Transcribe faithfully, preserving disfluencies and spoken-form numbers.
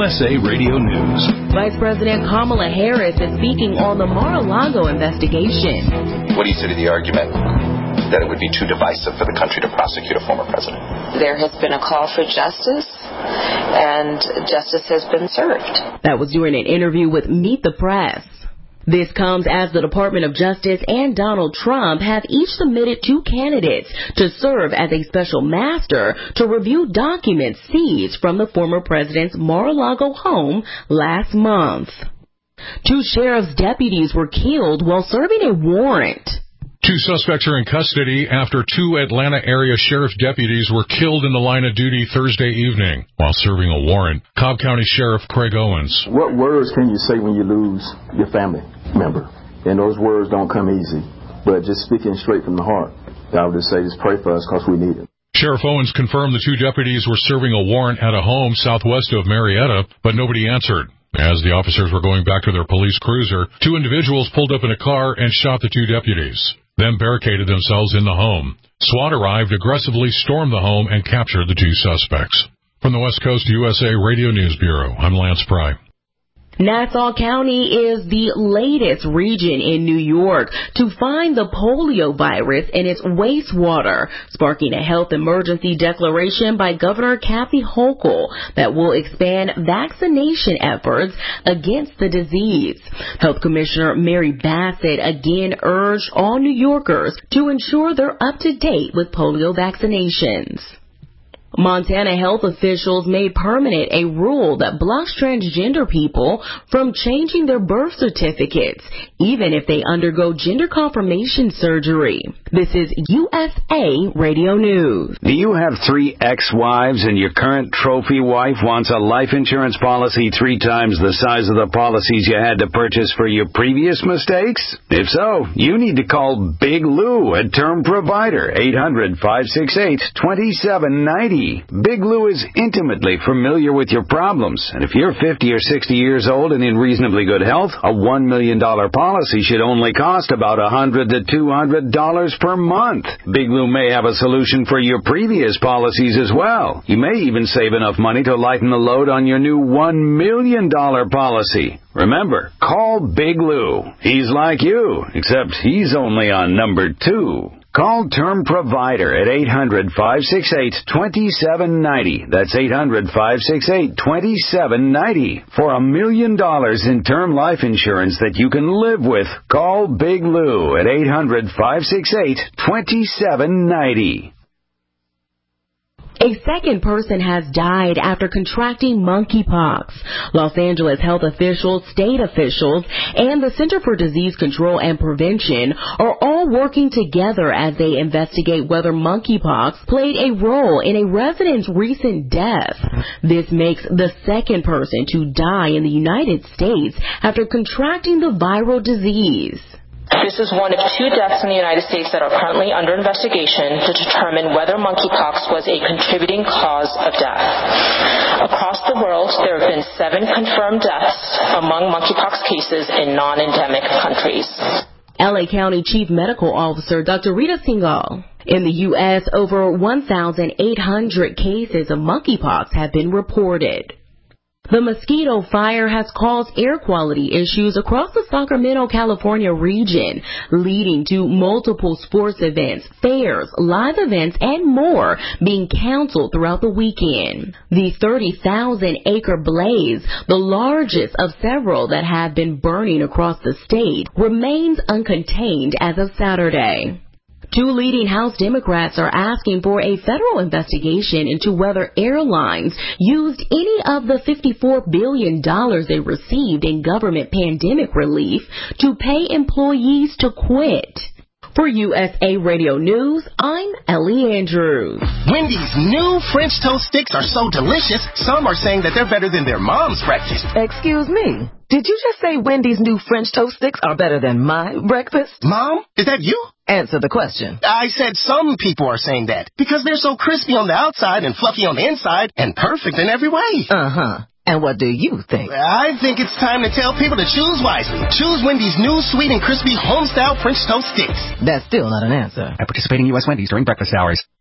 S A Radio News. Vice President Kamala Harris is speaking on the Mar-a-Lago investigation. What do you say to the argument that it would be too divisive for the country to prosecute a former president? There has been a call for justice, and justice has been served. That was during an interview with Meet the Press. This comes as the Department of Justice and Donald Trump have each submitted two candidates to serve as a special master to review documents seized from the former president's Mar-a-Lago home last month. Two sheriff's deputies were killed while serving a warrant. Two suspects are in custody after two Atlanta area sheriff deputies were killed in the line of duty Thursday evening while serving a warrant. Cobb County Sheriff Craig Owens. What words can you say when you lose your family member? And those words don't come easy, but just speaking straight from the heart, I would just say just pray for us because we need it. Sheriff Owens confirmed the two deputies were serving a warrant at a home southwest of Marietta, but nobody answered. As the officers were going back to their police cruiser, two individuals pulled up in a car and shot the two deputies, then barricaded themselves in the home. SWAT arrived, aggressively stormed the home, and captured the two suspects. From the West Coast U S A Radio News Bureau, I'm Lance Pry. Nassau County is the latest region in New York to find the polio virus in its wastewater, sparking a health emergency declaration by Governor Kathy Hochul that will expand vaccination efforts against the disease. Health Commissioner Mary Bassett again urged all New Yorkers to ensure they're up to date with polio vaccinations. Montana health officials made permanent a rule that blocks transgender people from changing their birth certificates, even if they undergo gender confirmation surgery. This is U S A Radio News. Do you have three ex-wives and your current trophy wife wants a life insurance policy three times the size of the policies you had to purchase for your previous mistakes? If so, you need to call Big Lou at Term Provider, eight hundred, five six eight, two seven nine zero. Big Lou is intimately familiar with your problems, and if you're fifty or sixty years old and in reasonably good health, a one million dollars policy should only cost about one hundred to two hundred dollars per month. Big Lou may have a solution for your previous policies as well. You may even save enough money to lighten the load on your new one million dollars policy. Remember, call Big Lou. He's like you, except he's only on number two. Call Term Provider at eight hundred, five six eight, two seven nine zero. That's eight hundred, five six eight, two seven nine zero. For a million dollars in term life insurance that you can live with, call Big Lou at eight hundred, five six eight, two seven nine zero. A second person has died after contracting monkeypox. Los Angeles health officials, state officials, and the Center for Disease Control and Prevention are all working together as they investigate whether monkeypox played a role in a resident's recent death. This makes the second person to die in the United States after contracting the viral disease. This is one of two deaths in the United States that are currently under investigation to determine whether monkeypox was a contributing cause of death. Across the world, there have been seven confirmed deaths among monkeypox cases in non-endemic countries. L A County Chief Medical Officer Doctor Rita Singhal. In the U S, over one thousand eight hundred cases of monkeypox have been reported. The mosquito fire has caused air quality issues across the Sacramento, California region, leading to multiple sports events, fairs, live events, and more being canceled throughout the weekend. The thirty thousand acre blaze, the largest of several that have been burning across the state, remains uncontained as of Saturday. Two leading House Democrats are asking for a federal investigation into whether airlines used any of the fifty-four billion dollars they received in government pandemic relief to pay employees to quit. For U S A Radio News, I'm Ellie Andrews. Wendy's new French toast sticks are so delicious, some are saying that they're better than their mom's breakfast. Excuse me, did you just say Wendy's new French toast sticks are better than my breakfast? Mom, is that you? Answer the question. I said some people are saying that because they're so crispy on the outside and fluffy on the inside and perfect in every way. Uh-huh. And what do you think? I think it's time to tell people to choose wisely. Choose Wendy's new sweet and crispy home-style French toast sticks. That's still not an answer. At participating U S Wendy's during breakfast hours.